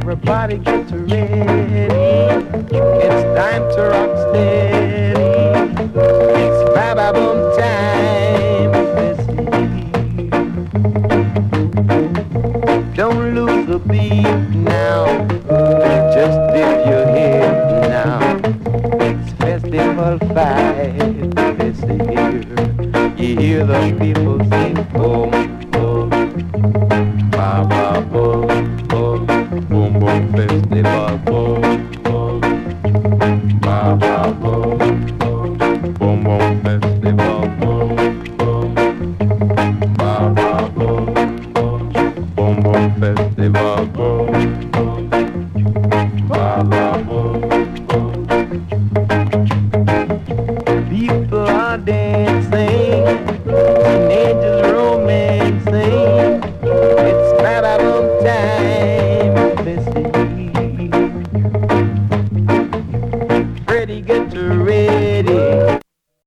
Everybody get ready. It's time to rock steady. It's ba-ba-boom time. Listen. Don't lose the beat now. Just dip your head now. It's festival fight. Listen here. You hear the people sing boom, boom, ba-ba-boom, boom, boom, boom, festival.